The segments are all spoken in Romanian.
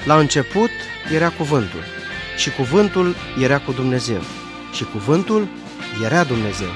La început era cuvântul și cuvântul era cu Dumnezeu și cuvântul era Dumnezeu.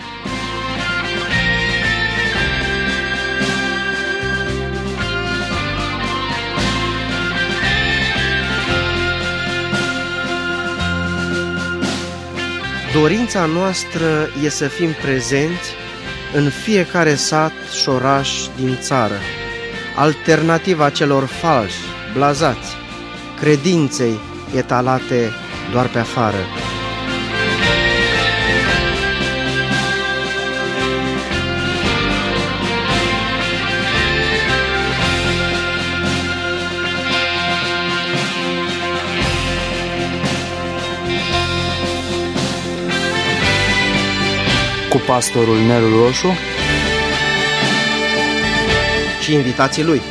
Dorința noastră e să fim prezenți în fiecare sat și oraș din țară, alternativa celor falși, blazați, credinței etalate doar pe afară. Cu pastorul Nelu Roșu și invitații lui.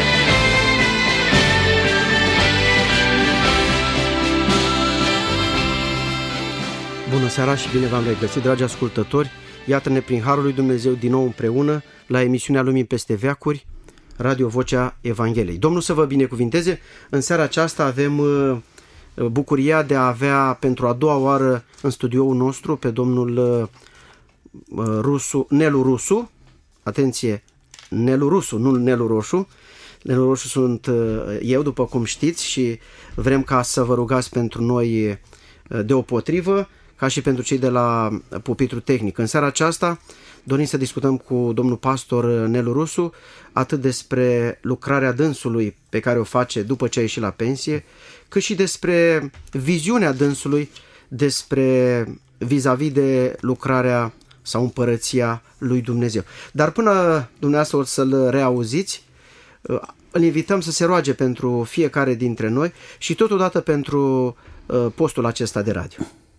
Bună seara și bine v-am regăsit, dragi ascultători! Iată-ne prin Harul lui Dumnezeu din nou împreună la emisiunea Lumii peste veacuri, Radio Vocea Evangheliei. Domnul să vă binecuvinteze! În seara aceasta avem bucuria de a avea pentru a doua oară în studioul nostru pe domnul Nelu Rusu. Atenție, Nelu Rusu, nu Nelu Roșu. Nelu Roșu sunt eu, după cum știți, și vrem ca să vă rugați pentru noi deopotrivă, ca și pentru cei de la pupitru tehnic. În seara aceasta dorim să discutăm cu domnul pastor Nelu Rusu atât despre lucrarea dânsului pe care o face după ce a ieșit la pensie, cât și despre viziunea dânsului despre vis-a-vis de lucrarea sau împărăția lui Dumnezeu. Dar până dumneavoastră o să-l reauziți, îl invităm să se roage pentru fiecare dintre noi și totodată pentru postul acesta de radio.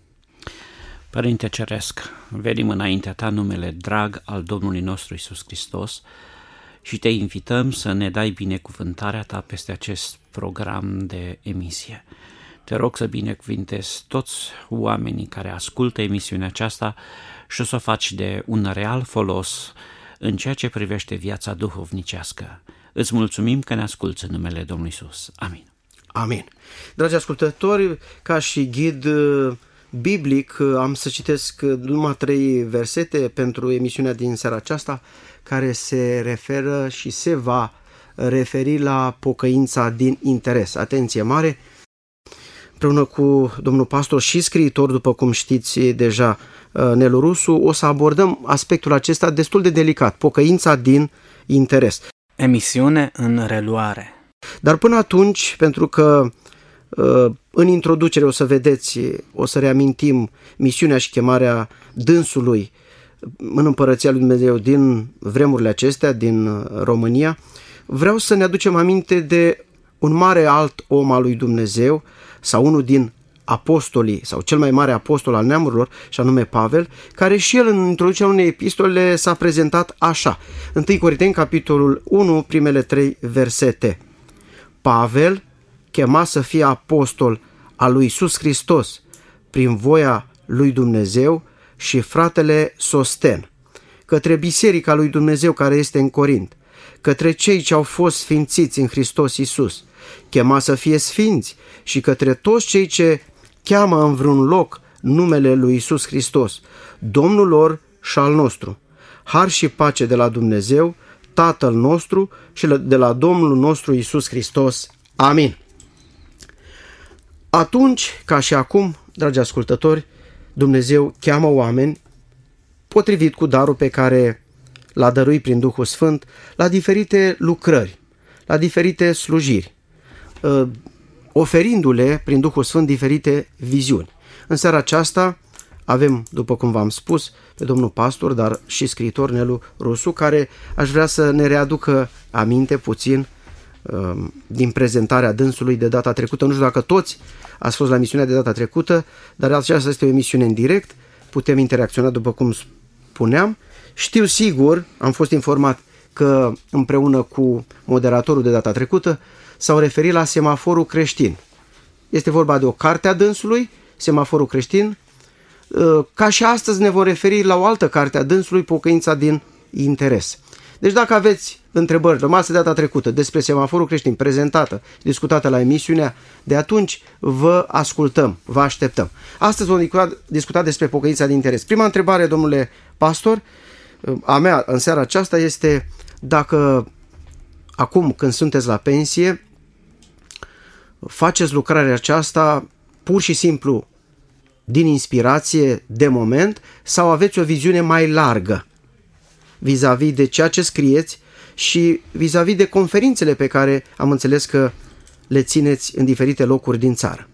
Părinte Ceresc, venim înaintea ta numele drag al Domnului nostru Iisus Hristos și te invităm să ne dai binecuvântarea ta peste acest program de emisie. Te rog să binecuvintezi toți oamenii care ascultă emisiunea aceasta și să o faci de un real folos în ceea ce privește viața duhovnicească. Îți mulțumim că ne asculți în numele Domnului Iisus. Amin. Amin. Dragi ascultători, ca și ghid biblic am să citesc numai 3 versete pentru emisiunea din seara aceasta, care se referă și se va referi la pocăința din interes. Atenție mare! Împreună cu domnul pastor și scriitor, după cum știți deja, Nelu Rusu, o să abordăm aspectul acesta destul de delicat, pocăința din interes. Emisiune în reluare. Dar până atunci, pentru că în introducere o să vedeți, o să reamintim misiunea și chemarea dânsului în Împărăția lui Dumnezeu din vremurile acestea, din România, vreau să ne aducem aminte de un mare alt om al lui Dumnezeu sau unul din apostolii sau cel mai mare apostol al neamurilor, și anume Pavel, care și el în introducerea unei epistole s-a prezentat așa. 1 Corinteni, capitolul 1, primele 3 versete. Pavel, chemat să fie apostol al lui Iisus Hristos prin voia lui Dumnezeu, și fratele Sosten, către biserica lui Dumnezeu care este în Corint, către cei ce au fost sfințiți în Hristos Iisus, chemat să fie sfinți, și către toți cei ce cheamă în vreun loc numele lui Iisus Hristos, Domnul lor și al nostru. Har și pace de la Dumnezeu, Tatăl nostru, și de la Domnul nostru Iisus Hristos. Amin. Atunci, ca și acum, dragi ascultători, Dumnezeu cheamă oameni potrivit cu darul pe care l-a dăruit prin Duhul Sfânt la diferite lucrări, la diferite slujiri, oferindu-le prin Duhul Sfânt diferite viziuni. În seara aceasta avem, după cum v-am spus, pe domnul pastor, dar și scriitor Nelu Rusu, care aș vrea să ne readucă aminte puțin din prezentarea dânsului de data trecută. Nu știu dacă toți ați fost la emisiunea de data trecută, dar aceasta este o emisiune în direct, putem interacționa după cum spuneam. Știu sigur, am fost informat că împreună cu moderatorul de data trecută s-au referit la semaforul creștin. Este vorba de o carte a dânsului, Semaforul creștin. Ca și astăzi ne vom referi la o altă carte a dânsului, Pocăința din interes. Deci dacă aveți întrebări rămase de data trecută despre semaforul creștin, prezentată, discutată la emisiunea de atunci, vă ascultăm, vă așteptăm. Astăzi vom discuta despre pocăința de interes. Prima întrebare, domnule pastor, a mea în seara aceasta este dacă acum când sunteți la pensie faceți lucrarea aceasta pur și simplu din inspirație de moment sau aveți o viziune mai largă vis-a-vis de ceea ce scrieți și vis-a-vis de conferințele pe care am înțeles că le țineți în diferite locuri din țară?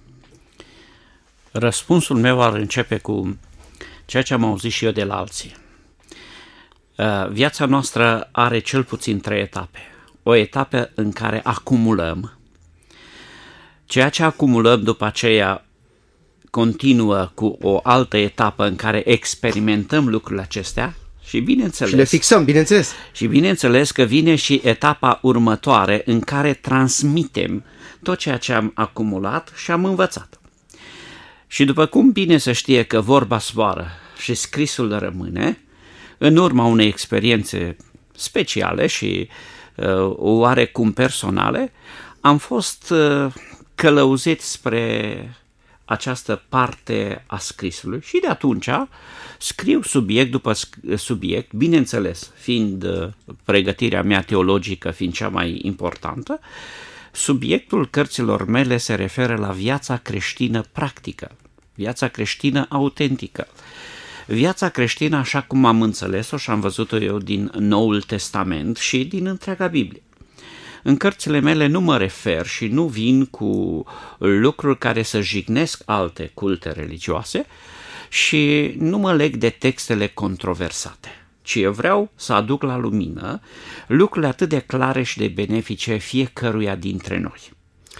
Răspunsul meu ar începe cu ceea ce am auzit și eu de la alții. Viața noastră are cel puțin 3 etape. O etapă în care acumulăm. Ceea ce acumulăm după aceea continuă cu o altă etapă în care experimentăm lucrurile acestea și bineînțeles... Și le fixăm, bineînțeles. Și bineînțeles că vine și etapa următoare în care transmitem tot ceea ce am acumulat și am învățat. Și după cum bine se știe că vorba zboară și scrisul rămâne, în urma unei experiențe speciale și oarecum personale, am fost călăuzit spre această parte a scrisului și de atunci scriu subiect după subiect, bineînțeles, fiind pregătirea mea teologică fiind cea mai importantă, subiectul cărților mele se referă la viața creștină practică, viața creștină autentică. Viața creștină așa cum am înțeles-o și am văzut-o eu din Noul Testament și din întreaga Biblie. În cărțile mele nu mă refer și nu vin cu lucruri care să jignesc alte culte religioase și nu mă leg de textele controversate, ci eu vreau să aduc la lumină lucrurile atât de clare și de benefice fiecăruia dintre noi.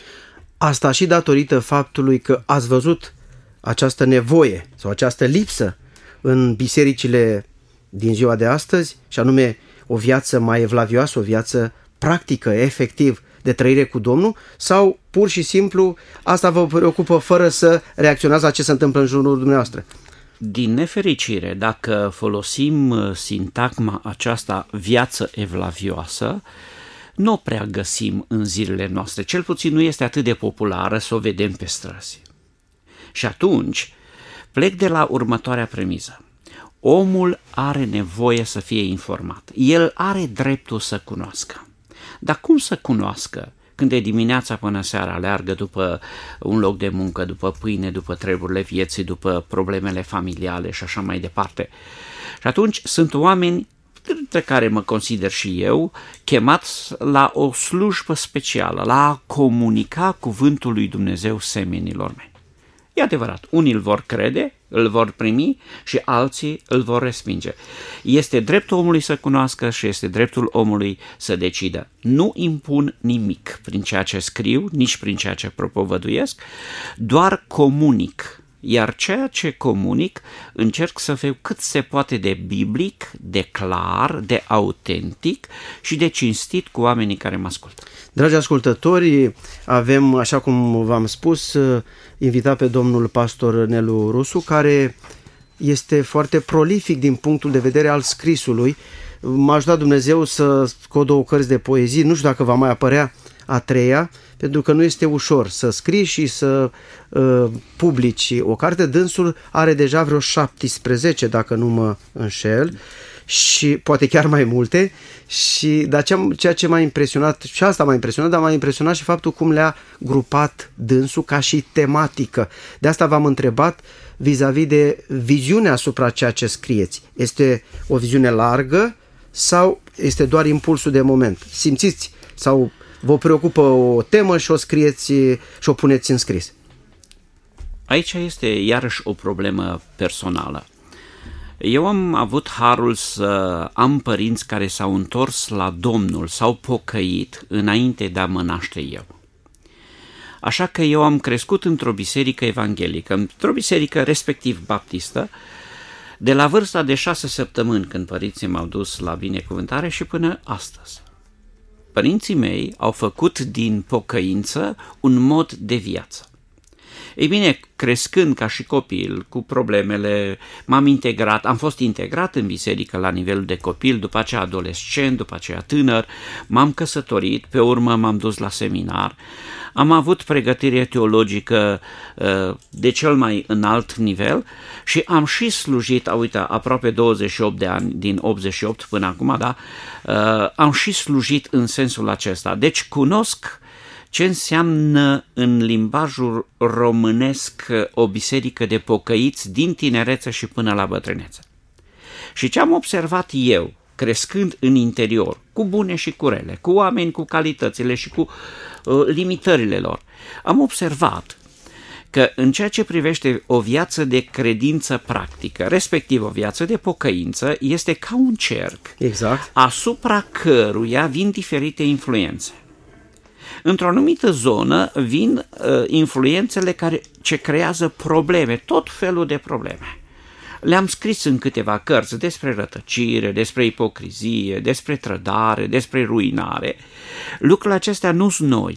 Asta și datorită faptului că ați văzut această nevoie sau această lipsă în bisericile din ziua de astăzi, și anume o viață mai evlavioasă, o viață practică, efectiv, de trăire cu Domnul, sau pur și simplu asta vă preocupă fără să reacționați la ce se întâmplă în jurul dumneavoastră? Din nefericire, dacă folosim sintagma aceasta viață evlavioasă, nu o prea găsim în zilele noastre, cel puțin nu este atât de populară să o vedem pe străzi. Și atunci plec de la următoarea premiză. Omul are nevoie să fie informat. El are dreptul să cunoască. Dar cum să cunoască când de dimineața până seara aleargă după un loc de muncă, după pâine, după treburile vieții, după problemele familiale și așa mai departe? Și atunci sunt oameni, dintre care mă consider și eu, chemați la o slujbă specială, la a comunica cuvântul lui Dumnezeu semenilor mei. E adevărat, unii îl vor crede, îl vor primi și alții îl vor respinge. Este dreptul omului să cunoască și este dreptul omului să decidă. Nu impun nimic prin ceea ce scriu, nici prin ceea ce propovăduiesc, doar comunic. Iar ceea ce comunic încerc să fiu cât se poate de biblic, de clar, de autentic și de cinstit cu oamenii care mă ascultă. Dragi ascultători, avem, așa cum v-am spus, invitat pe domnul pastor Nelu Rusu, care este foarte prolific din punctul de vedere al scrisului. M-a ajutat Dumnezeu să scot 2 cărți de poezii, nu știu dacă va mai apărea a 3-a, pentru că nu este ușor să scrii și să publici o carte. Dânsul are deja vreo 17, dacă nu mă înșel, și poate chiar mai multe. Dar ceea ce m-a impresionat, și asta m-a impresionat, dar m-a impresionat și faptul cum le-a grupat dânsul ca și tematică. De asta v-am întrebat vis-a-vis de viziunea asupra ceea ce scrieți. Este o viziune largă sau este doar impulsul de moment? Simțiți sau vă preocupă o temă și o scrieți și o puneți în scris? Aici este iarăși o problemă personală. Eu am avut harul să am părinți care s-au întors la Domnul, s-au pocăit înainte de a mă naște eu. Așa că eu am crescut într-o biserică evanghelică, într-o biserică respectiv baptistă, de la vârsta de 6 săptămâni când părinții m-au dus la binecuvântare și până astăzi. Părinții mei au făcut din pocăință un mod de viață. Ei bine, crescând ca și copil, cu problemele, am fost integrat în biserică la nivelul de copil, după aceea adolescent, după aceea tânăr, m-am căsătorit, pe urmă m-am dus la seminar, am avut pregătire teologică de cel mai înalt nivel și am și slujit, aproape 28 de ani, din 88 până acum, da, am și slujit în sensul acesta. Deci cunosc ce înseamnă în limbajul românesc o biserică de pocăiți din tinerețe și până la bătrânețe. Și ce am observat eu, crescând în interior, cu bune și cu rele, cu oameni cu calitățile și cu limitările lor, am observat că în ceea ce privește o viață de credință practică, respectiv o viață de pocăință, este ca un cerc, exact, asupra căruia vin diferite influențe. Într-o anumită zonă vin influențele ce creează probleme, tot felul de probleme. Le-am scris în câteva cărți despre rătăcire, despre ipocrizie, despre trădare, despre ruinare. Lucrurile acestea nu sunt noi.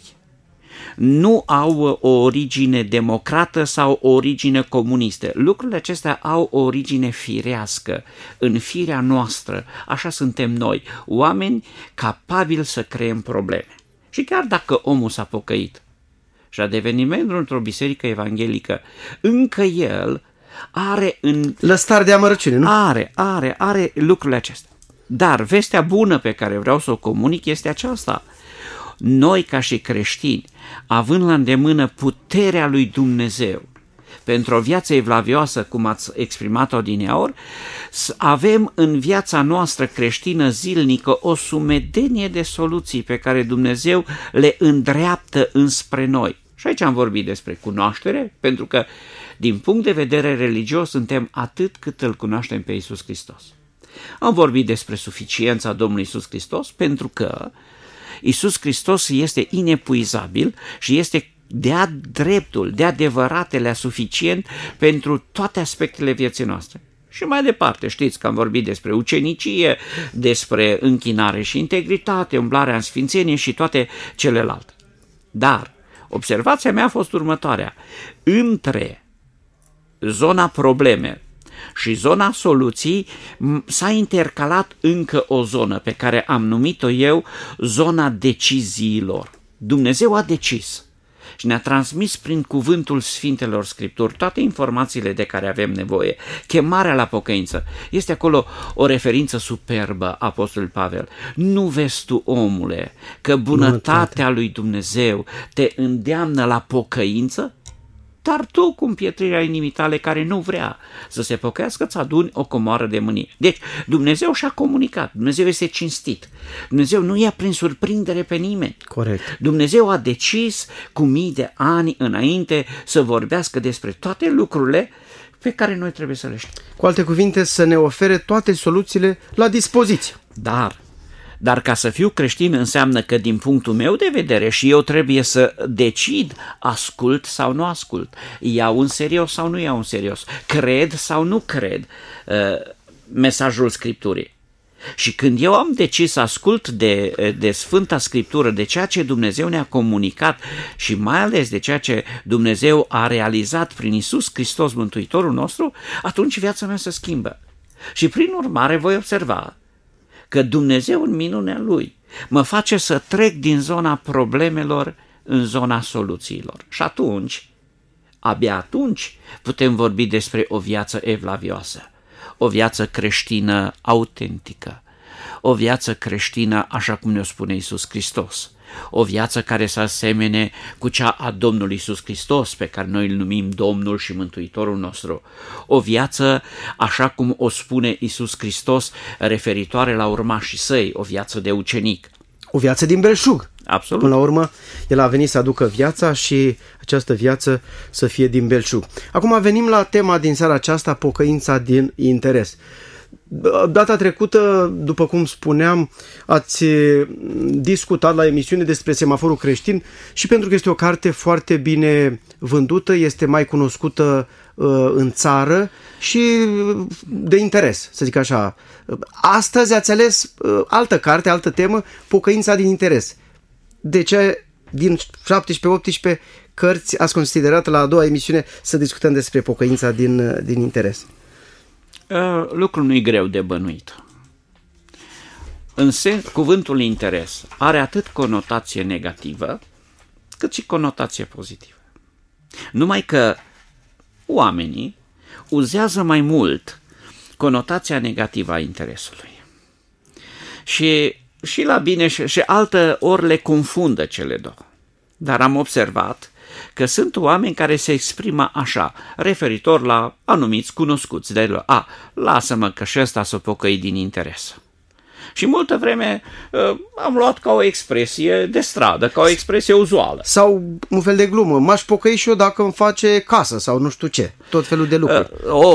Nu au o origine democrată sau o origine comunistă. Lucrurile acestea au o origine firească, în firea noastră. Așa suntem noi, oameni capabili să creăm probleme. Și chiar dacă omul s-a pocăit și a devenit membru într-o biserică evanghelică, încă el are în... lăstar de amărăciune, nu? Are lucrurile acestea. Dar vestea bună pe care vreau să o comunic este aceasta. Noi, ca și creștini, având la îndemână puterea lui Dumnezeu pentru o viață evlavioasă, cum ați exprimat-o adineaori, avem în viața noastră creștină zilnică o sumedenie de soluții pe care Dumnezeu le îndreaptă înspre noi. Și aici am vorbit despre cunoaștere, pentru că din punct de vedere religios suntem atât cât îl cunoaștem pe Iisus Hristos. Am vorbit despre suficiența Domnului Iisus Hristos, pentru că Iisus Hristos este inepuizabil și este de-a dreptul, de adevăratele suficient pentru toate aspectele vieții noastre. Și mai departe, știți că am vorbit despre ucenicie, despre închinare și integritate, umblarea în sfințenie și toate celelalte. Dar observația mea a fost următoarea. Între zona probleme și zona soluții s-a intercalat încă o zonă pe care am numit-o eu zona deciziilor. Dumnezeu a decis și ne-a transmis prin cuvântul Sfintelor Scripturi toate informațiile de care avem nevoie. Chemarea la pocăință. Este acolo o referință superbă a apostolului Pavel. Nu vezi tu, omule, că bunătatea lui Dumnezeu te îndeamnă la pocăință? Dar tu, cu împietrirea inimii tale care nu vrea să se pocăiască, îți aduni o comoară de mânie. Deci, Dumnezeu și-a comunicat. Dumnezeu este cinstit. Dumnezeu nu ia prin surprindere pe nimeni. Corect. Dumnezeu a decis cu mii de ani înainte să vorbească despre toate lucrurile pe care noi trebuie să le știm. Cu alte cuvinte, să ne ofere toate soluțiile la dispoziție. Dar ca să fiu creștin înseamnă că din punctul meu de vedere și eu trebuie să decid ascult sau nu ascult, iau în serios sau nu iau în serios, cred sau nu cred mesajul Scripturii. Și când eu am decis să ascult de Sfânta Scriptură, de ceea ce Dumnezeu ne-a comunicat și mai ales de ceea ce Dumnezeu a realizat prin Iisus Hristos, Mântuitorul nostru, atunci viața mea se schimbă. Și prin urmare voi observa că Dumnezeu în minunea Lui mă face să trec din zona problemelor în zona soluțiilor. Și atunci, abia atunci, putem vorbi despre o viață evlavioasă, o viață creștină autentică, o viață creștină așa cum ne-o spune Iisus Hristos, o viață care să asemene cu cea a Domnului Iisus Hristos, pe care noi îl numim Domnul și Mântuitorul nostru, o viață așa cum o spune Iisus Hristos referitoare la urmașii săi, o viață de ucenic. O viață din belșug. Absolut. Până la urmă, El a venit să aducă viața și această viață să fie din belșug. Acum venim la tema din seara aceasta, pocăința din interes. Data trecută, după cum spuneam, ați discutat la emisiune despre Semaforul creștin și pentru că este o carte foarte bine vândută, este mai cunoscută în țară și de interes, să zic așa. Astăzi ați ales altă carte, altă temă, Pocăința din interes. De ce din 17-18 cărți ați considerat la a doua emisiune să discutăm despre pocăința din interes? Lucrul nu e greu de bănuit. În sens, cuvântul interes are atât conotație negativă, cât și conotație pozitivă. Numai că oamenii uzează mai mult conotația negativă a interesului. Și la bine și altă ori le confundă cele două. Dar am observat că sunt oameni care se exprimă așa, referitor la anumiți cunoscuți, de lasă-mă că și ăsta s-o pocăi din interes. Și multă vreme am luat ca o expresie de stradă, ca o expresie uzuală. Sau un fel de glumă, m-aș pocăi și eu dacă îmi face casă sau nu știu ce, tot felul de lucruri.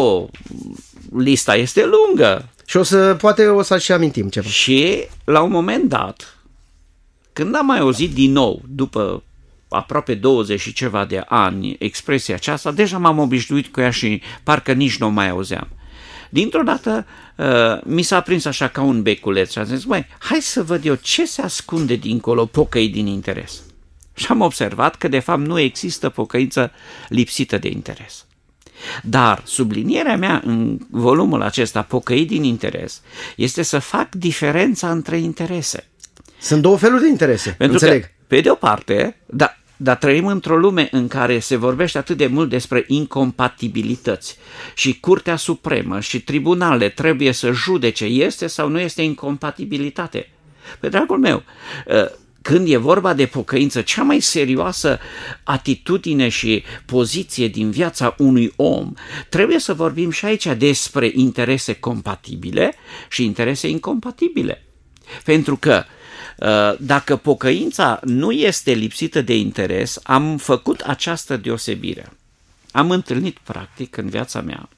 Lista este lungă. Și poate o să și amintim ceva. Și la un moment dat, când am mai auzit din nou, după aproape 20 și ceva de ani, expresia aceasta, deja m-am obișnuit cu ea și parcă nici nu o mai auzeam. Dintr-o dată mi s-a prins așa ca un beculeț și am zis, hai să văd eu ce se ascunde dincolo pocăi din interes. Și am observat că de fapt nu există pocăință lipsită de interes. Dar sublinierea mea în volumul acesta, pocăi din interes, este să fac diferența între interese. Sunt două feluri de interese, pentru înțeleg. Că, pe de o parte, dar trăim într-o lume în care se vorbește atât de mult despre incompatibilități și Curtea Supremă și tribunalele trebuie să judece este sau nu este incompatibilitate. Pe dragul meu, când e vorba de pocăință, cea mai serioasă atitudine și poziție din viața unui om, trebuie să vorbim și aici despre interese compatibile și interese incompatibile. Pentru că dacă pocăința nu este lipsită de interes, am făcut această deosebire. Am întâlnit practic în viața mea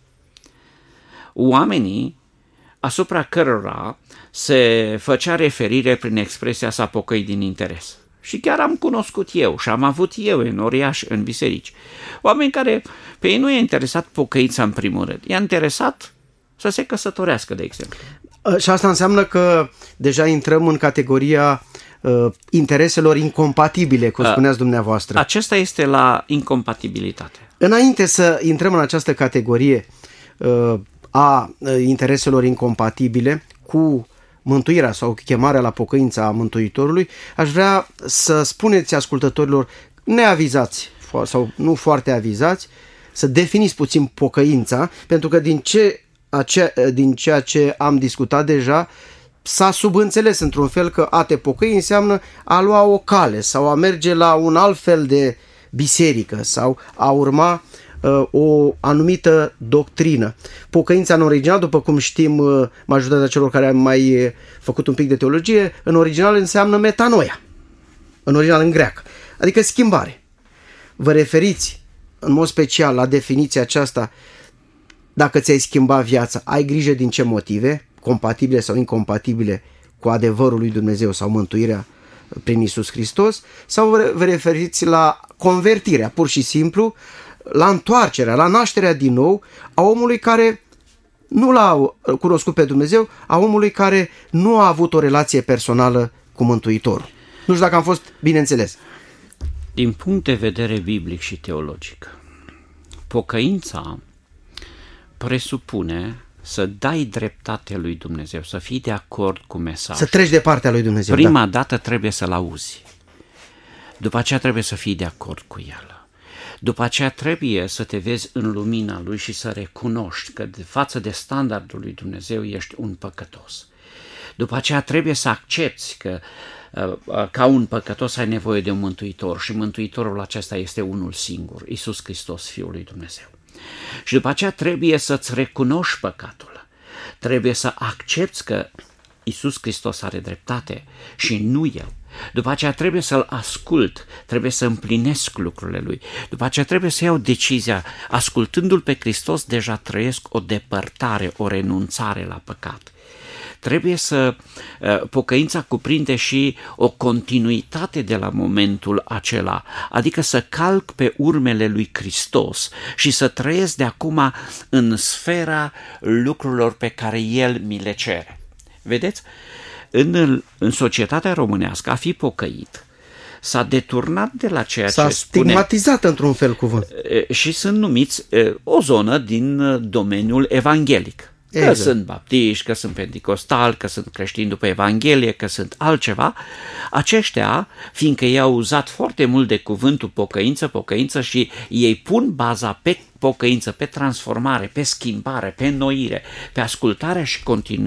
oamenii asupra cărora se făcea referire prin expresia sa pocăi din interes. Și chiar am cunoscut eu și am avut eu în oriaș, în biserici, oameni care pe ei nu i-a interesat pocăința în primul rând, i-a interesat să se căsătorească, de exemplu. Și asta înseamnă că deja intrăm în categoria intereselor incompatibile, cum spuneați dumneavoastră. Acesta este la incompatibilitate. Înainte să intrăm în această categorie a intereselor incompatibile cu mântuirea sau chemarea la pocăința a Mântuitorului, aș vrea să spuneți ascultătorilor neavizați sau nu foarte avizați, să definiți puțin pocăința, pentru că din ceea ce am discutat deja s-a subînțeles într-un fel că a te pocăi înseamnă a lua o cale sau a merge la un alt fel de biserică sau a urma o anumită doctrină. Pocăința în original, după cum știm majoritatea celor care am mai făcut un pic de teologie, în original înseamnă metanoia, în original în greacă, adică schimbare. Vă referiți în mod special la definiția aceasta, dacă ți-ai schimbat viața, ai grijă din ce motive, compatibile sau incompatibile cu adevărul lui Dumnezeu sau mântuirea prin Iisus Hristos, sau vă referiți la convertirea, pur și simplu, la întoarcerea, la nașterea din nou a omului care nu l-a cunoscut pe Dumnezeu, a omului care nu a avut o relație personală cu Mântuitorul. Nu știu dacă am fost bine înțeles. Din punct de vedere biblic și teologic, pocăința presupune să dai dreptate lui Dumnezeu, să fii de acord cu mesajul. Să treci de partea lui Dumnezeu. Prima dată trebuie să-l auzi. După aceea trebuie să fii de acord cu el. După aceea trebuie să te vezi în lumina lui și să recunoști că față de standardul lui Dumnezeu ești un păcătos. După aceea trebuie să accepți că ca un păcătos ai nevoie de un mântuitor și mântuitorul acesta este unul singur, Iisus Hristos, Fiul lui Dumnezeu. Și după aceea trebuie să-ți recunoști păcatul. Trebuie să accepți că Iisus Hristos are dreptate și nu eu. După aceea trebuie să-L ascult, trebuie să împlinesc lucrurile Lui. După aceea trebuie să iau decizia, ascultându-L pe Hristos, deja trăiesc o depărtare, o renunțare la păcat. Trebuie pocăința cuprinde și o continuitate de la momentul acela, adică să calc pe urmele lui Hristos și să trăiesc de acum în sfera lucrurilor pe care El mi le cere. Vedeți? În societatea românească, a fi pocăit s-a deturnat de la ceea S-a ce spune. stigmatizat într-un fel cuvânt. Și sunt numiți o zonă din domeniul evanghelic. Exact. Că sunt baptiști, că sunt penticostali, că sunt creștini după Evanghelie, că sunt altceva. Aceștia, fiindcă ei au uzat foarte mult de cuvântul pocăință și ei pun baza pe pocăință, pe transformare, pe schimbare, pe înnoire, pe ascultarea și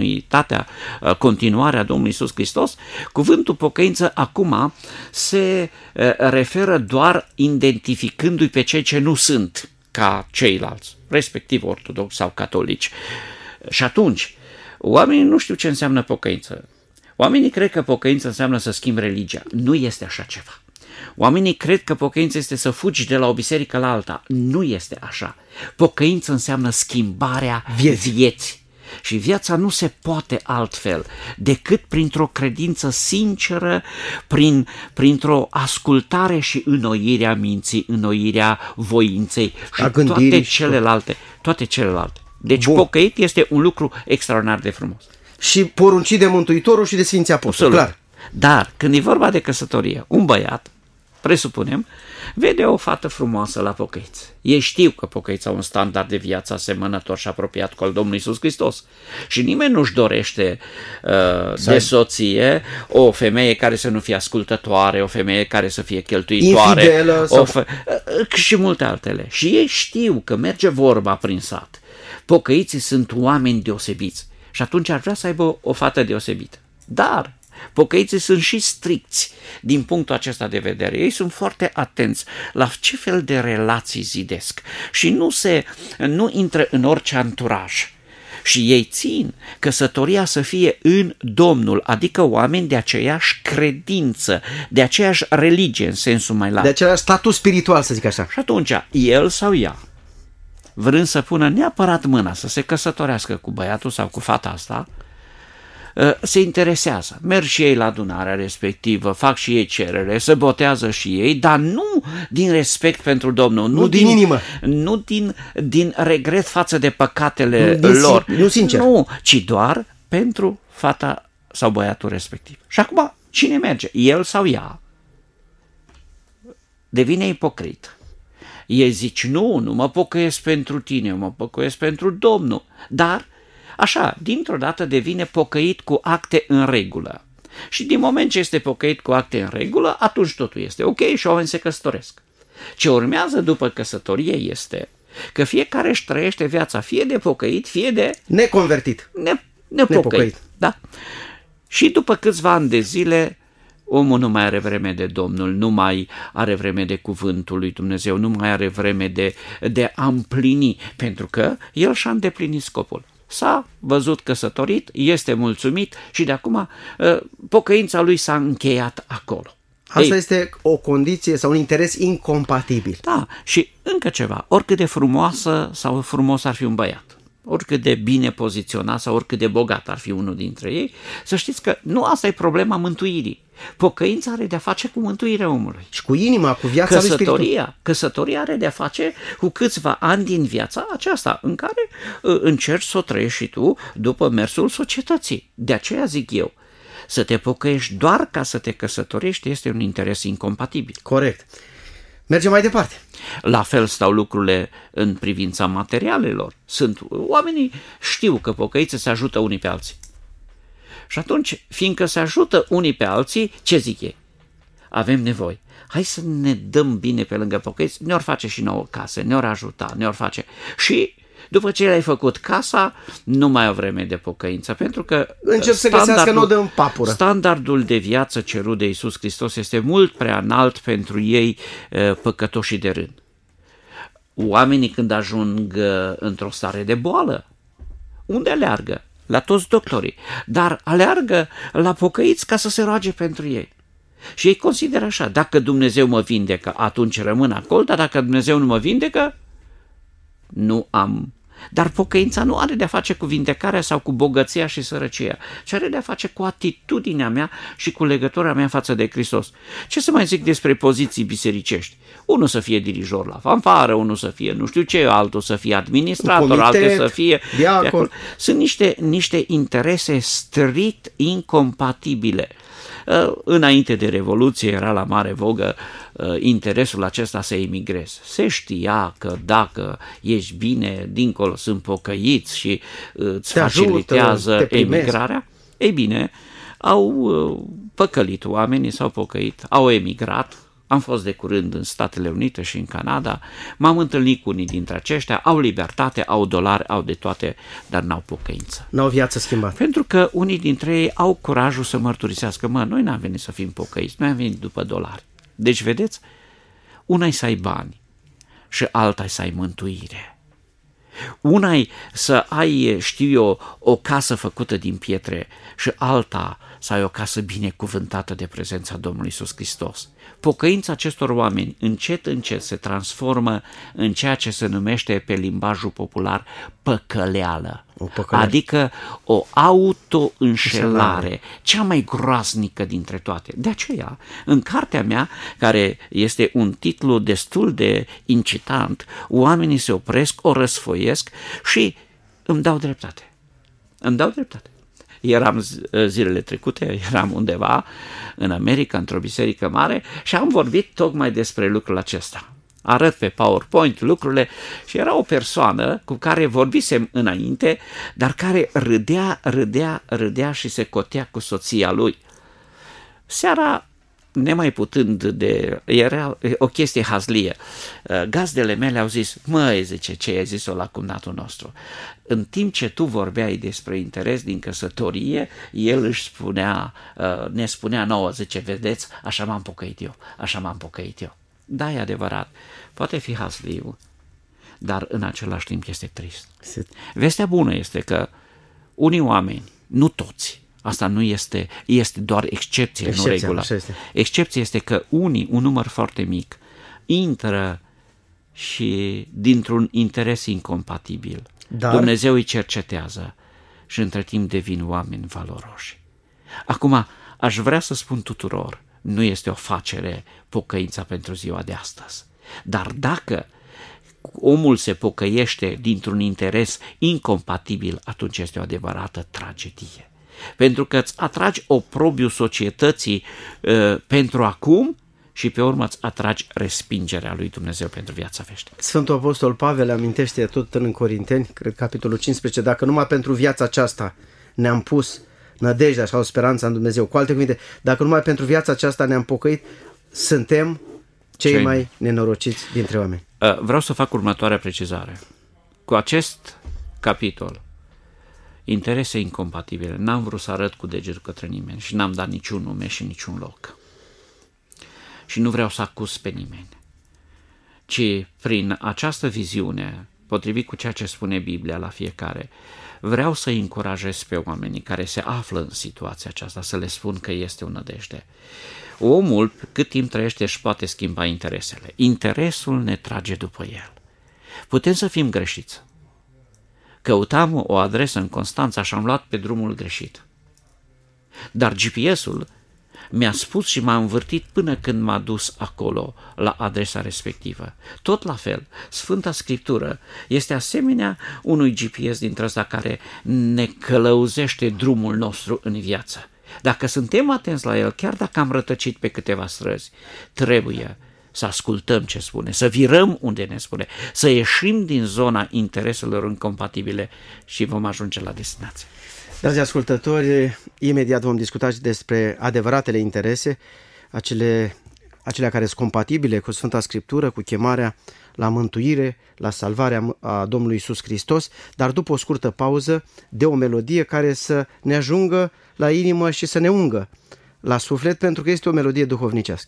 continuarea Domnului Iisus Hristos, cuvântul pocăință acum se referă doar identificându-i pe cei ce nu sunt ca ceilalți, respectiv ortodoxi sau catolici. Și atunci, oamenii nu știu ce înseamnă pocăință. Oamenii cred că pocăință înseamnă să schimbi religia. Nu este așa ceva. Oamenii cred că pocăință este să fugi de la o biserică la alta. Nu este așa. Pocăință înseamnă schimbarea vieții. Și viața nu se poate altfel decât printr-o credință sinceră, printr-o ascultare și înnoirea minții, înnoirea voinței și toate celelalte. Deci pocăit este un lucru extraordinar de frumos. Și poruncit de Mântuitorul și de Sfinții Apostoli, clar. Dar când e vorba de căsătorie, un băiat, presupunem, vede o fată frumoasă la pocăiți. Ei știu că pocăiți au un standard de viață asemănător și apropiat cu al Domnului Iisus Hristos. Și nimeni nu-și dorește de soție o femeie care să nu fie ascultătoare, o femeie care să fie cheltuitoare, infidelă, și multe altele. Și ei știu că merge vorba prin sat. Pocăiții sunt oameni deosebiți și atunci ar vrea să aibă o fată deosebită. Dar pocăiții sunt și stricți din punctul acesta de vedere. Ei sunt foarte atenți la ce fel de relații zidesc și nu intră în orice anturaj. Și ei țin căsătoria să fie în Domnul, adică oameni de aceeași credință, de aceeași religie în sensul mai larg. De același status spiritual, să zic așa. Și atunci, el sau ea, vrând să pună neapărat mâna să se căsătorească cu băiatul sau cu fata asta, se interesează. Merg și ei la adunarea respectivă, fac și ei cerere, se botează și ei, dar nu din respect pentru Domnul, nu din inimă, nu din regret față de păcatele lor, nu sincer, nu, ci doar pentru fata sau băiatul respectiv. Și acum, cine merge? El sau ea? Devine ipocrit. Ei zici, nu mă pocăiesc pentru tine, mă pocăiesc pentru Domnul, dar așa, dintr-o dată devine pocăit cu acte în regulă. Și din moment ce este pocăit cu acte în regulă, atunci totul este ok și oamenii se căsătoresc. Ce urmează după căsătorie este că fiecare își trăiește viața fie de pocăit, fie de neconvertit. Nepocăit. Da. Și după câțiva ani de zile, omul nu mai are vreme de Domnul, nu mai are vreme de cuvântul lui Dumnezeu, nu mai are vreme de a împlini, pentru că el și-a îndeplinit scopul. S-a văzut căsătorit, este mulțumit și de acum pocăința lui s-a încheiat acolo. Asta este o condiție sau un interes incompatibil. Da, și încă ceva, oricât de frumoasă sau frumos ar fi un băiat, oricât de bine poziționat sau oricât de bogat ar fi unul dintre ei, să știți că nu asta e problema mântuirii. Pocăința are de-a face cu mântuirea omului. Și cu inima, cu viața lui spirituală. Căsătoria are de-a face cu câțiva ani din viața aceasta, în care încerci să o trăiești și tu după mersul societății. De aceea zic eu, să te pocăiești doar ca să te căsătorești este un interes incompatibil. Corect. Mergem mai departe. La fel stau lucrurile în privința materialelor. Oamenii știu că pocăiții se ajută unii pe alții. Și atunci, fiindcă se ajută unii pe alții, ce zic ei? Avem nevoie. Hai să ne dăm bine pe lângă pocăiți, ne-or face și nouă case, ne-or ajuta, ne-or face. Și după ce le-ai făcut casa, nu mai au vreme de pocăință, pentru că încep să găsească nodă în papură. Standardul de viață cerut de Iisus Hristos este mult prea înalt pentru ei păcătoși de rând. Oamenii când ajung într-o stare de boală, unde aleargă? La toți doctorii, dar aleargă la pocăiți ca să se roage pentru ei. Și ei consideră așa, dacă Dumnezeu mă vindecă, atunci rămân acolo, dar dacă Dumnezeu nu mă vindecă, nu am. Dar pocăința nu are de-a face cu vindecarea sau cu bogăția și sărăcia, ci are de-a face cu atitudinea mea și cu legătura mea față de Hristos. Ce să mai zic despre poziții bisericești? Unul să fie dirijor la fanfară, unul să fie nu știu ce, altul să fie administrator, altul să fie diacon. Sunt niște interese strict incompatibile. Înainte de Revoluție era la mare vogă interesul acesta să emigrezi. Se știa că dacă ești bine, dincolo sunt pocăiți și îți facilitează emigrarea. Ei bine, au păcălit oamenii, s-au pocăit, au emigrat. Am fost de curând în Statele Unite și în Canada, m-am întâlnit cu unii dintre aceștia, au libertate, au dolari, au de toate, dar n-au pocăință. N-au viață schimbată. Pentru că unii dintre ei au curajul să mărturisească, noi n-am venit să fim pocăiți, noi am venit după dolari. Deci, vedeți, una-i să ai bani și alta-i să ai mântuire. Una-i să ai, știu eu, o casă făcută din pietre și alta să ai o casă binecuvântată de prezența Domnului Iisus Hristos. Pocăința acestor oameni încet, încet se transformă în ceea ce se numește pe limbajul popular păcăleală. Adică o auto-înșelare, cea mai groaznică dintre toate. De aceea, în cartea mea, care este un titlu destul de incitant, oamenii se opresc, o răsfoiesc și îmi dau dreptate. Îmi dau dreptate. Eram zilele trecute, eram undeva în America, într-o biserică mare și am vorbit tocmai despre lucrul acesta. Arăt pe PowerPoint lucrurile și era o persoană cu care vorbisem înainte, dar care râdea și se cotea cu soția lui. Seara, nemai putând era o chestie hazlie, gazdele mele au zis, zice, ce ai zis-o la cumnatul nostru? În timp ce tu vorbeai despre interes din căsătorie, el ne spunea nouă, zice, vedeți, așa m-am pocăit eu. Da, e adevărat, poate fi hazliu, dar în același timp este trist. Vestea bună este că unii oameni, nu toți, asta nu este doar excepție, nu regulă. Excepția este că un număr foarte mic, intră și dintr-un interes incompatibil. Dar Dumnezeu îi cercetează și între timp devin oameni valoroși. Acum, aș vrea să spun tuturor, nu este o facere pocăința pentru ziua de astăzi. Dar dacă omul se pocăiește dintr-un interes incompatibil, atunci este o adevărată tragedie. Pentru că îți atragi oprobiul societății pentru acum și pe urmă îți atragi respingerea lui Dumnezeu pentru viața veșnică. Sfântul Apostol Pavel amintește tot în Corinteni, cred capitolul 15, dacă numai pentru viața aceasta ne-am pus nădejdea sau speranța în Dumnezeu. Cu alte cuvinte, dacă numai pentru viața aceasta ne-am pocăit, suntem cei mai nenorociți dintre oameni. Vreau să fac următoarea precizare. Cu acest capitol, interese incompatibile, n-am vrut să arăt cu degetul către nimeni și n-am dat niciun nume și niciun loc. Și nu vreau să acuz pe nimeni, ci prin această viziune, potrivit cu ceea ce spune Biblia la fiecare, vreau să încurajez pe oamenii care se află în situația aceasta, să le spun că este o nădejde. Omul, cât timp trăiește, își poate schimba interesele. Interesul ne trage după el. Putem să fim greșiți. Căutam o adresă în Constanța și am luat pe drumul greșit. Dar GPS-ul mi-a spus și m-a învârtit până când m-a dus acolo, la adresa respectivă. Tot la fel, Sfânta Scriptură este asemenea unui GPS dintre ăsta care ne călăuzește drumul nostru în viață. Dacă suntem atenți la el, chiar dacă am rătăcit pe câteva străzi, trebuie să ascultăm ce spune, să virăm unde ne spune, să ieșim din zona intereselor incompatibile și vom ajunge la destinație. Dragi ascultători, imediat vom discuta și despre adevăratele interese, acelea care sunt compatibile cu Sfânta Scriptură, cu chemarea la mântuire, la salvarea a Domnului Iisus Hristos, dar după o scurtă pauză de o melodie care să ne ajungă la inimă și să ne ungă la suflet, pentru că este o melodie duhovnicească.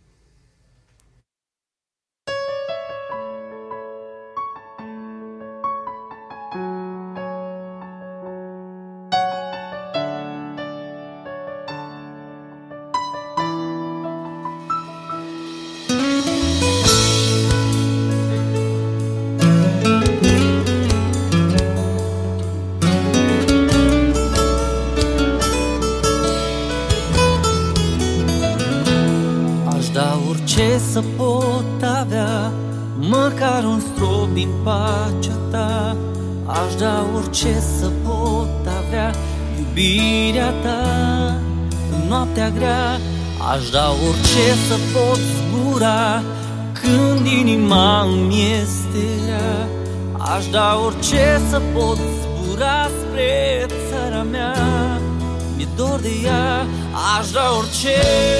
Să pot avea măcar un strop din pacea ta, aș da orice să pot avea iubirea ta. noaptea grea, aș da orice să pot zbura când inima îmi este rea. Aș da orice să pot zbura spre țara mea, mi-e dor de ea. Aș da orice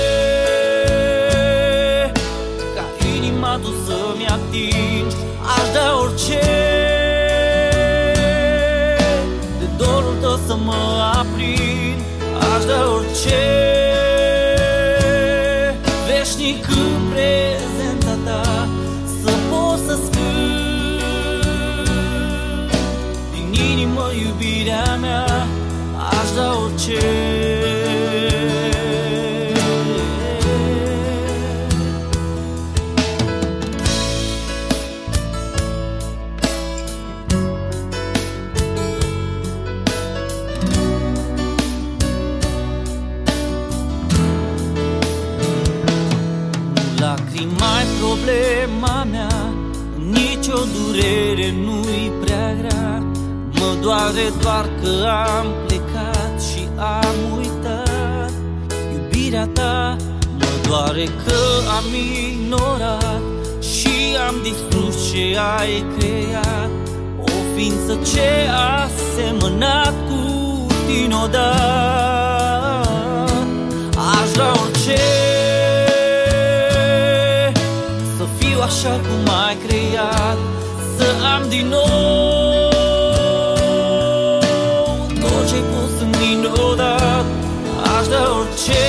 ca inima tu să-mi atingi. Aș da orice de dorul tău să mă aprind. Aș da orice veșnic în prezența ta, să pot să scânt din inimă iubirea mea. Aș da orice. Lacrima-i problema mea, nicio durere nu-i prea grea. Mă doare doar că am plecat și am uitat iubirea ta. Mă doare că am ignorat și am distrus ce ai creat. O ființă ce a semănat cu tine odată. Aș da orice să fiu așa cum ai creat, să am din nou tot ce-ai pus în mine odată. Aș da orice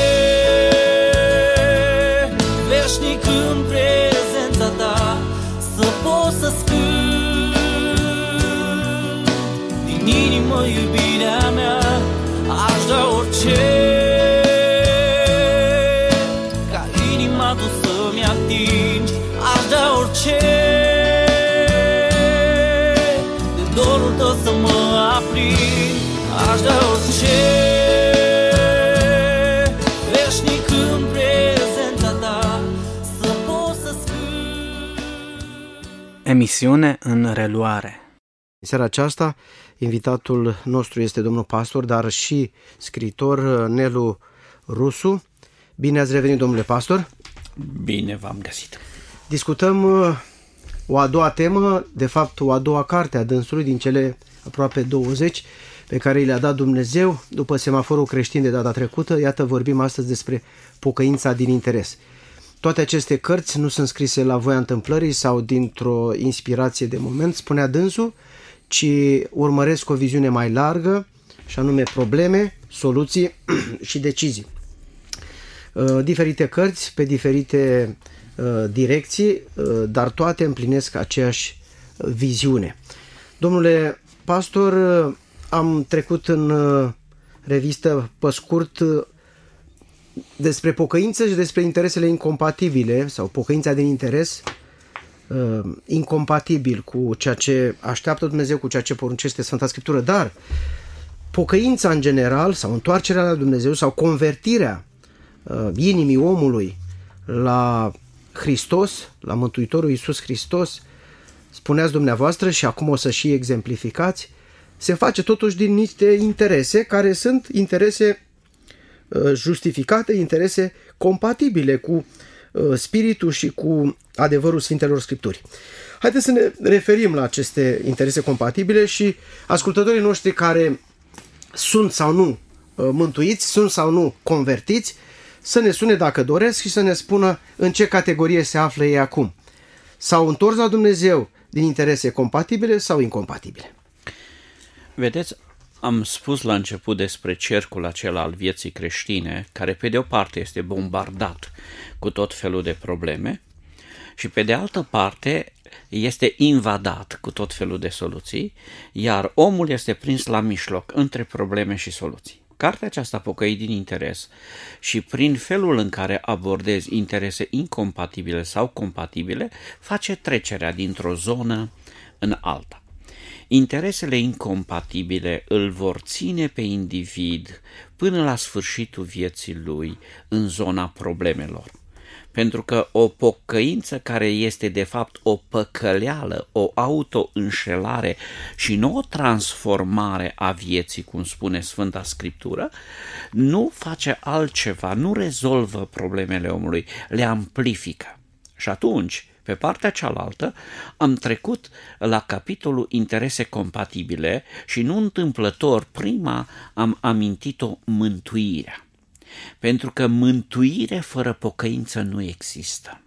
veșnic în prezența ta, să pot să scânt din inimă iubirea mea. Aș da orice ca inima tu să-mi atingi. Aș da orice de dorul tău să mă aprind. Aș da orice veșnic în prezența ta, să pot să scânt. Emisiune în reluare. În seara aceasta, invitatul nostru este domnul pastor, dar și scriitor Nelu Rusu. Bine ați revenit, domnule pastor! Bine v-am găsit! Discutăm o a doua temă, de fapt o a doua carte a dânsului din cele aproape 20 pe care i le-a dat Dumnezeu după semaforul creștin de data trecută. Iată, vorbim astăzi despre pocăința din interes. Toate aceste cărți nu sunt scrise la voia întâmplării sau dintr-o inspirație de moment, spunea dânsul, ci urmăresc o viziune mai largă, și anume probleme, soluții și decizii. Diferite cărți pe diferite direcții, dar toate împlinesc aceeași viziune. Domnule pastor, am trecut în revistă pe scurt despre pocăință și despre interesele incompatibile sau pocăința din interes incompatibil cu ceea ce așteaptă Dumnezeu, cu ceea ce poruncește Sfânta Scriptură, dar pocăința în general sau întoarcerea la Dumnezeu sau convertirea inimii omului la Hristos, la Mântuitorul Iisus Hristos, spuneați dumneavoastră și acum o să și exemplificați, se face totuși din niște interese care sunt interese justificate, interese compatibile cu spiritul și cu adevărul Sfintelor Scripturi. Haideți să ne referim la aceste interese compatibile și ascultătorii noștri care sunt sau nu mântuiți, sunt sau nu convertiți, să ne sune dacă doresc și să ne spună în ce categorie se află ei acum. S-au întors la Dumnezeu din interese compatibile sau incompatibile? Vedeți, am spus la început despre cercul acela al vieții creștine, care pe de o parte este bombardat cu tot felul de probleme și pe de altă parte este invadat cu tot felul de soluții, iar omul este prins la mijloc între probleme și soluții. Cartea aceasta, Pocăit din interes, și prin felul în care abordezi interese incompatibile sau compatibile, face trecerea dintr-o zonă în alta. Interesele incompatibile îl vor ține pe individ până la sfârșitul vieții lui în zona problemelor. Pentru că o pocăință care este de fapt o păcăleală, o auto-înșelare și nu o transformare a vieții, cum spune Sfânta Scriptură, nu face altceva, nu rezolvă problemele omului, le amplifică. Și atunci, pe partea cealaltă, am trecut la capitolul interese compatibile și nu întâmplător, prima am amintit-o mântuirea. Pentru că mântuire fără pocăință nu există.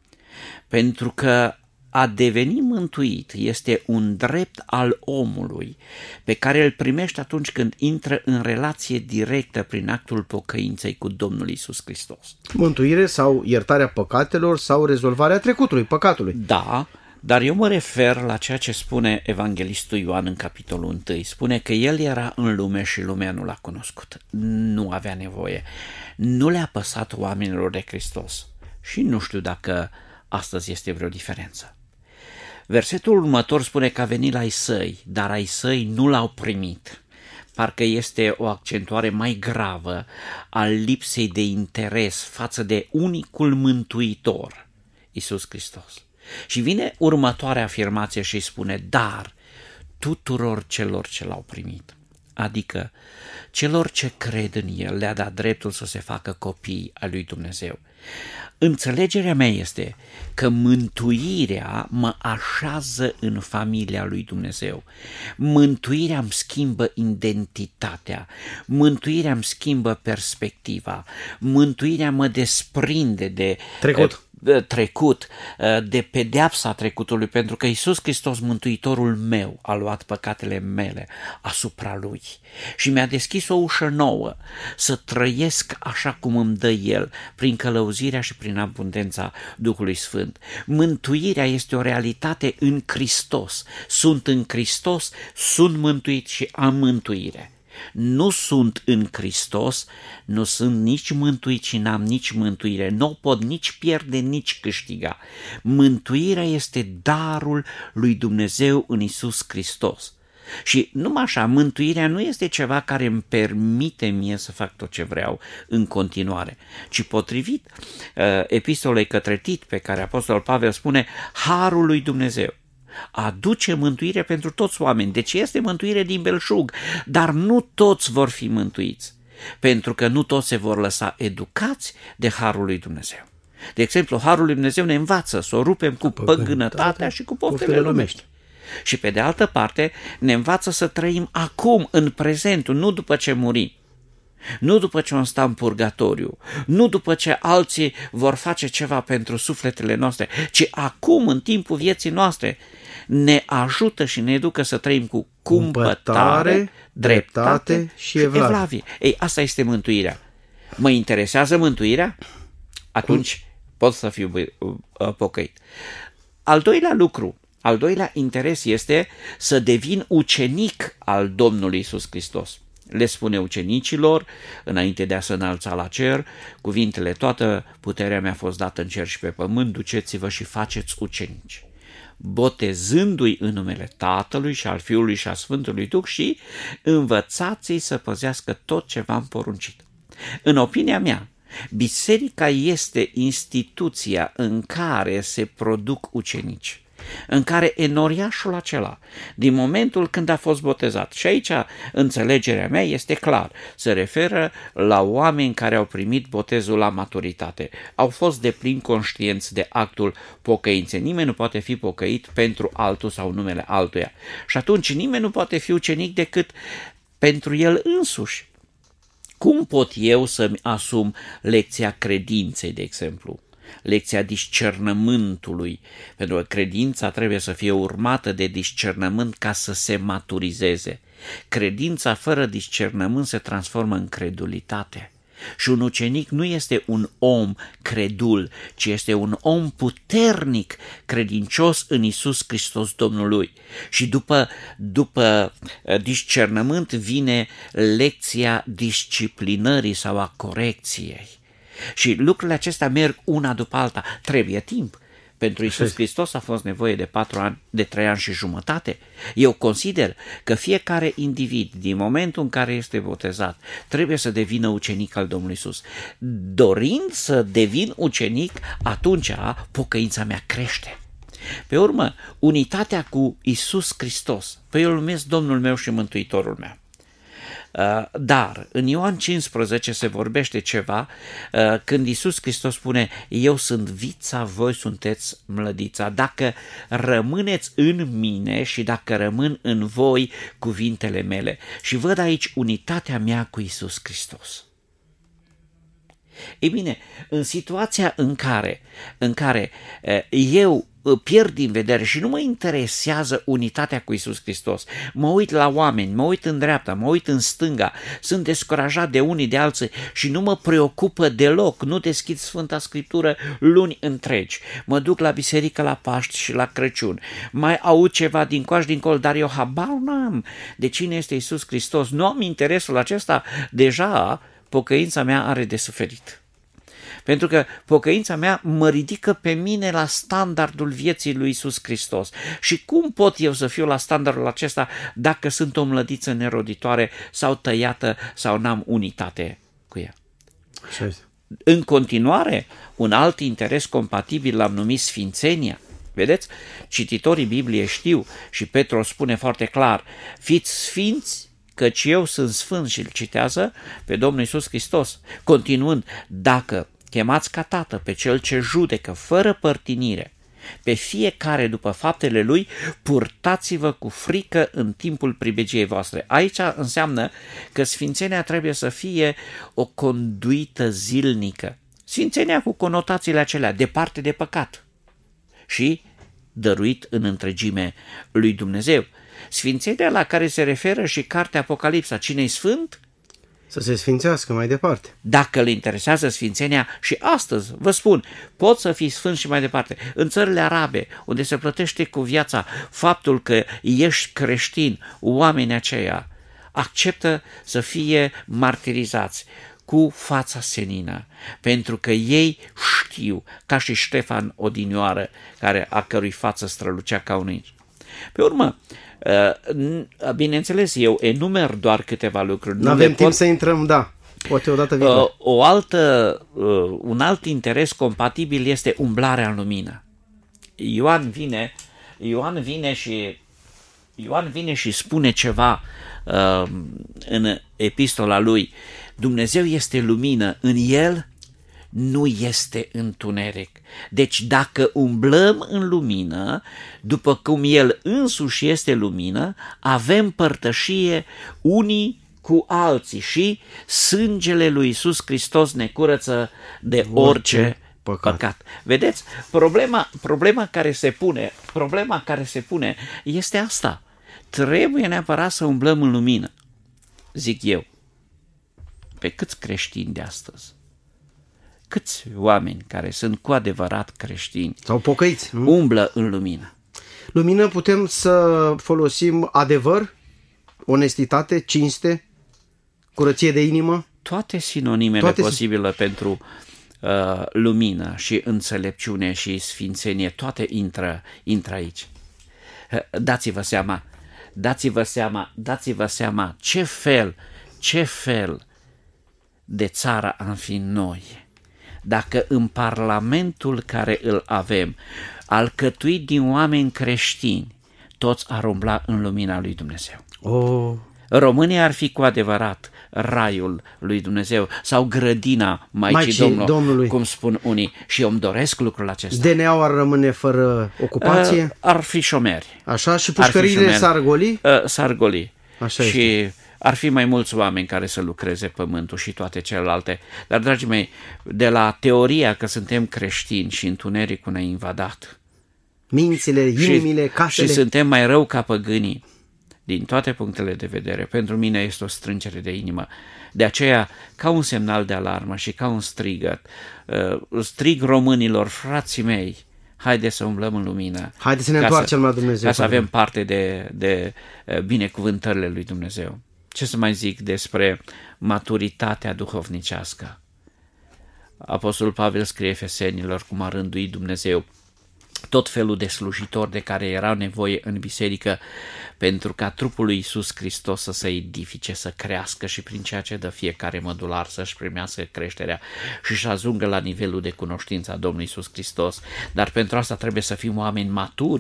Pentru că a deveni mântuit este un drept al omului pe care îl primește atunci când intră în relație directă prin actul pocăinței cu Domnul Iisus Hristos. Mântuire sau iertarea păcatelor sau rezolvarea trecutului, păcatului. Da, dar eu mă refer la ceea ce spune evanghelistul Ioan în capitolul 1. Spune că el era în lume și lumea nu l-a cunoscut. Nu avea nevoie. Nu le-a păsat oamenilor de Hristos. Și nu știu dacă astăzi este vreo diferență. Versetul următor spune că a venit la ai săi, dar ai săi nu l-au primit. Parcă este o accentuare mai gravă a lipsei de interes față de unicul mântuitor, Iisus Hristos. Și vine următoarea afirmație și îi spune, dar tuturor celor ce l-au primit, adică celor ce cred în El, le-a dat dreptul să se facă copii al lui Dumnezeu. Înțelegerea mea este că mântuirea mă așează în familia lui Dumnezeu. Mântuirea îmi schimbă identitatea, mântuirea îmi schimbă perspectiva, mântuirea mă desprinde de trecut, de pedeapsa trecutului, pentru că Iisus Hristos, Mântuitorul meu, a luat păcatele mele asupra Lui și mi-a deschis o ușă nouă să trăiesc așa cum îmi dă El, prin călăuzirea și prin abundența Duhului Sfânt. Mântuirea este o realitate în Hristos. Sunt în Hristos, sunt mântuit și am mântuire. Nu sunt în Hristos, nu sunt nici mântuit și n-am nici mântuire, nu o pot nici pierde, nici câștiga. Mântuirea este darul lui Dumnezeu în Iisus Hristos. Și numai așa, mântuirea nu este ceva care îmi permite mie să fac tot ce vreau în continuare, ci potrivit epistolei către Tit, pe care Apostolul Pavel spune, harul lui Dumnezeu aduce mântuire pentru toți oameni. Deci este mântuire din belșug, dar nu toți vor fi mântuiți, pentru că nu toți se vor lăsa educați de harul lui Dumnezeu. De exemplu, harul lui Dumnezeu ne învață să o rupem cu păgânătatea și cu poftele lumești. Și pe de altă parte ne învață să trăim acum, în prezentul, nu după ce murim. Nu după ce o sta în purgatoriu, nu după ce alții vor face ceva pentru sufletele noastre, ci acum, în timpul vieții noastre, ne ajută și ne educă să trăim cu cumpătare, dreptate și evlavie. Ei, asta este mântuirea. Mă interesează mântuirea? Atunci pot să fiu pocăit. Al doilea lucru, al doilea interes este să devin ucenic al Domnului Iisus Hristos. Le spune ucenicilor, înainte de a se înălța la cer, cuvintele, toată puterea mi-a fost dată în cer și pe pământ, duceți-vă și faceți ucenici, botezându-i în numele Tatălui și al Fiului și a Sfântului Duh și învățați-i să păzească tot ce v-am poruncit. În opinia mea, biserica este instituția în care se produc ucenici, în care enoriașul acela, din momentul când a fost botezat, și aici înțelegerea mea este clar, se referă la oameni care au primit botezul la maturitate, au fost deplin conștienți de actul pocăinței. Nimeni nu poate fi pocăit pentru altul sau numele altuia. Și atunci nimeni nu poate fi ucenic decât pentru el însuși. Cum pot eu să-mi asum lecția credinței, de exemplu? Lecția discernământului, pentru că credința trebuie să fie urmată de discernământ ca să se maturizeze. Credința fără discernământ se transformă în credulitate. Și un ucenic nu este un om credul, ci este un om puternic, credincios în Iisus Hristos Domnului. Și după discernământ vine lecția disciplinării sau a corecției. Și lucrurile acestea merg una după alta. Trebuie timp, Pentru Iisus Hristos a fost nevoie de 3 ani și jumătate. Eu consider că fiecare individ, din momentul în care este botezat, trebuie să devină ucenic al Domnului Iisus. Dorind să devin ucenic, atunci pocăința mea crește. Pe urmă, unitatea cu Iisus Hristos, pe eu îl numesc Domnul meu și Mântuitorul meu. Dar în Ioan 15 se vorbește ceva când Iisus Hristos spune: eu sunt vița, voi sunteți mlădița. Dacă rămâneți în mine și dacă rămân în voi cuvintele mele. Și văd aici unitatea mea cu Iisus Hristos. Ei bine, în situația în care eu pierd din vedere și nu mă interesează unitatea cu Iisus Hristos, mă uit la oameni, mă uit în dreapta, mă uit în stânga, sunt descurajat de unii de alții și nu mă preocupă deloc, nu deschid Sfânta Scriptură luni întregi, mă duc la biserică la Paști și la Crăciun, mai aud ceva din coaș dincolo, dar eu habar n-am de cine este Iisus Hristos, nu am interesul acesta, deja pocăința mea are de suferit. Pentru că pocăința mea mă ridică pe mine la standardul vieții lui Iisus Hristos. Și cum pot eu să fiu la standardul acesta dacă sunt o mlădiță neroditoare sau tăiată sau n-am unitate cu ea? Așa este. În continuare, un alt interes compatibil l-am numit sfințenia. Vedeți? Cititorii Bibliei știu și Petru spune foarte clar: fiți sfinți, căci eu sunt sfânt, și îl citează pe Domnul Iisus Hristos. Continuând, dacă chemați ca tată pe cel ce judecă fără părtinire pe fiecare după faptele lui, purtați-vă cu frică în timpul pribegiei voastre. Aici înseamnă că sfințenia trebuie să fie o conduită zilnică. Sfințenia cu conotațiile acelea, departe de păcat și dăruit în întregime lui Dumnezeu. Sfințenia la care se referă și cartea Apocalipsa. Cine-i sfânt? Să se sfințească mai departe. Dacă le interesează sfințenia, și astăzi, vă spun, pot să fii sfânt și mai departe. În țările arabe, unde se plătește cu viața faptul că ești creștin, oamenii aceia acceptă să fie martirizați cu fața senină, pentru că ei știu, ca și Ștefan odinioară, a cărui față strălucea ca un înger. Pe urmă, bineînțeles, eu enumer doar câteva lucruri. Nu avem timp să intrăm, da, poate odată viitoare. Un alt interes compatibil este umblarea în lumină. Ioan vine și spune ceva în epistola lui: Dumnezeu este lumină, în el nu este întuneric. Deci dacă umblăm în lumină, după cum el însuși este lumină, avem părtășie unii cu alții și sângele lui Iisus Hristos ne curăță de orice păcat. Vedeți? Problema care se pune este asta. Trebuie neapărat să umblăm în lumină, zic eu. Pe câți creștini de astăzi? Câți oameni care sunt cu adevărat creștini sau pocăiți umblă în lumină? Lumină putem să folosim adevăr, onestitate, cinste, curăție de inimă? Toate sinonimele posibile pentru lumină și înțelepciune și sfințenie, toate intră aici. Dați-vă seama ce fel de țară am fi noi dacă în Parlamentul care îl avem, alcătuit din oameni creștini, toți ar umbla în lumina lui Dumnezeu. România ar fi cu adevărat raiul lui Dumnezeu sau grădina Maicii Domnului, cum spun unii, și eu îmi doresc lucrul acesta. DNA-ul ar rămâne fără ocupație? Ar fi șomeri. Așa? Și pușcăriile s-ar goli? S-ar goli. Așa și este. Ar fi mai mulți oameni care să lucreze pământul și toate celelalte. Dar, dragii mei, de la teoria că suntem creștini și întunericul ne-a invadat, mințile, inimile, casele, și suntem mai rău ca păgânii, din toate punctele de vedere, pentru mine este o strângere de inimă. De aceea, ca un semnal de alarmă și ca un strigăt, strig românilor: frații mei, haide să umblăm în lumină. Haide să ne întoarcem la Dumnezeu. Ca să avem parte de binecuvântările lui Dumnezeu. Ce să mai zic despre maturitatea duhovnicească? Apostolul Pavel scrie Efesenilor cum a rânduit Dumnezeu tot felul de slujitori de care era nevoie în biserică pentru ca trupul lui Iisus Hristos să se edifice, să crească și prin ceea ce dă fiecare mădular să-și primească creșterea și să ajungă la nivelul de cunoștință a Domnului Iisus Hristos. Dar pentru asta trebuie să fim oameni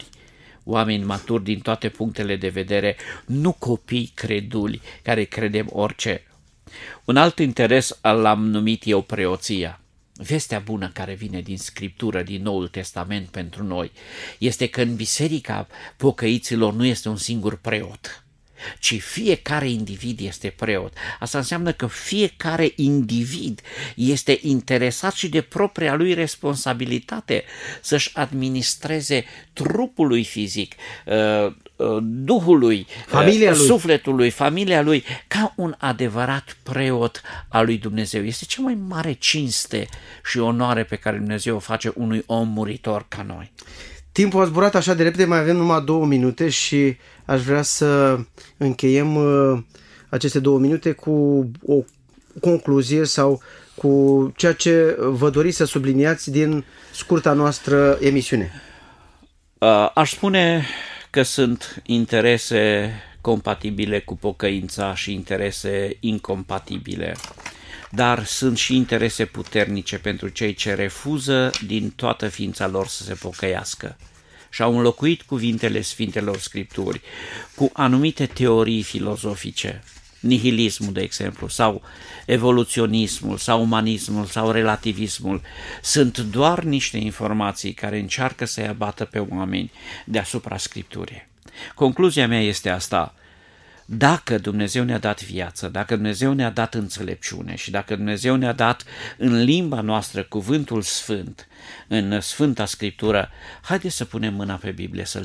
maturi din toate punctele de vedere, nu copii creduli care credem orice. Un alt interes l-am numit eu preoția. Vestea bună care vine din Scriptură, din Noul Testament pentru noi, este că în biserica pocăiților nu este un singur preot, ci fiecare individ este preot. Asta înseamnă că fiecare individ este interesat și de propria lui responsabilitate să-și administreze trupul lui fizic, Duhului, sufletului, familia lui, ca un adevărat preot al lui Dumnezeu. Este cea mai mare cinste și onoare pe care Dumnezeu o face unui om muritor ca noi. Timpul a zburat așa de repede, mai avem numai 2 minute și aș vrea să încheiem aceste 2 minute cu o concluzie sau cu ceea ce vă doriți să subliniați din scurta noastră emisiune. Aș spune că sunt interese compatibile cu pocăința și interese incompatibile, dar sunt și interese puternice pentru cei ce refuză din toată ființa lor să se pocăiască și au înlocuit cuvintele Sfintelor Scripturi cu anumite teorii filozofice, nihilismul, de exemplu, sau evoluționismul, sau umanismul, sau relativismul. Sunt doar niște informații care încearcă să-i abată pe oameni deasupra Scripturii. Concluzia mea este asta: dacă Dumnezeu ne-a dat viață, dacă Dumnezeu ne-a dat înțelepciune și dacă Dumnezeu ne-a dat în limba noastră cuvântul sfânt, în Sfânta Scriptură, haideți să punem mâna pe Biblie, să-l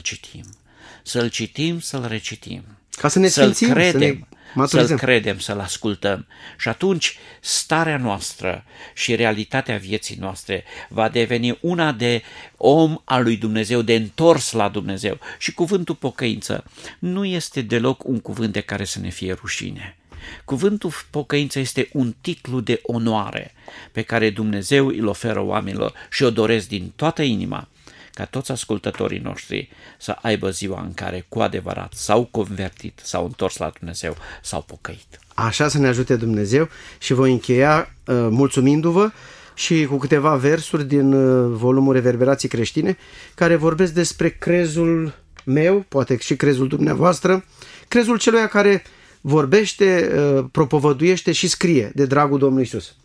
citim, să-l recitim, ca să ne sfințim, să-l credem, să-l ascultăm. Și atunci starea noastră și realitatea vieții noastre va deveni una de om al lui Dumnezeu, de întors la Dumnezeu. Și cuvântul pocăință nu este deloc un cuvânt de care să ne fie rușine. Cuvântul pocăință este un titlu de onoare pe care Dumnezeu îl oferă oamenilor și o doresc din toată inima ca toți ascultătorii noștri să aibă ziua în care cu adevărat s-au convertit, s-au întors la Dumnezeu, s-au pocăit. Așa să ne ajute Dumnezeu și voi încheia mulțumindu-vă și cu câteva versuri din volumul Reverberații Creștine care vorbesc despre crezul meu, poate și crezul dumneavoastră, crezul celuia care vorbește, propovăduiește și scrie de dragul Domnului Iisus.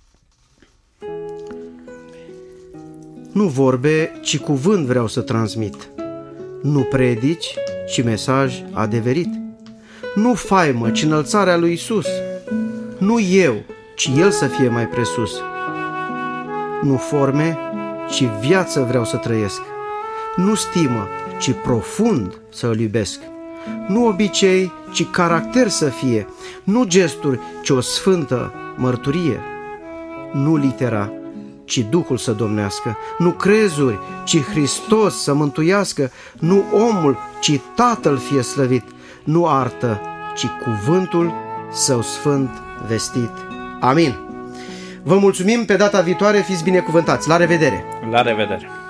Nu vorbe, ci cuvânt vreau să transmit. Nu predici, ci mesaj adeverit. Nu faimă, ci înălțarea lui Iisus. Nu eu, ci El să fie mai presus. Nu forme, ci viață vreau să trăiesc. Nu stimă, ci profund să îl iubesc. Nu obicei, ci caracter să fie. Nu gesturi, ci o sfântă mărturie. Nu litera, ci Duhul să domnească, nu crezuri, ci Hristos să mântuiască, nu omul, ci Tatăl fie slăvit, nu artă, ci cuvântul Său sfânt vestit. Amin. Vă mulțumim, pe data viitoare fiți binecuvântați. La revedere! La revedere!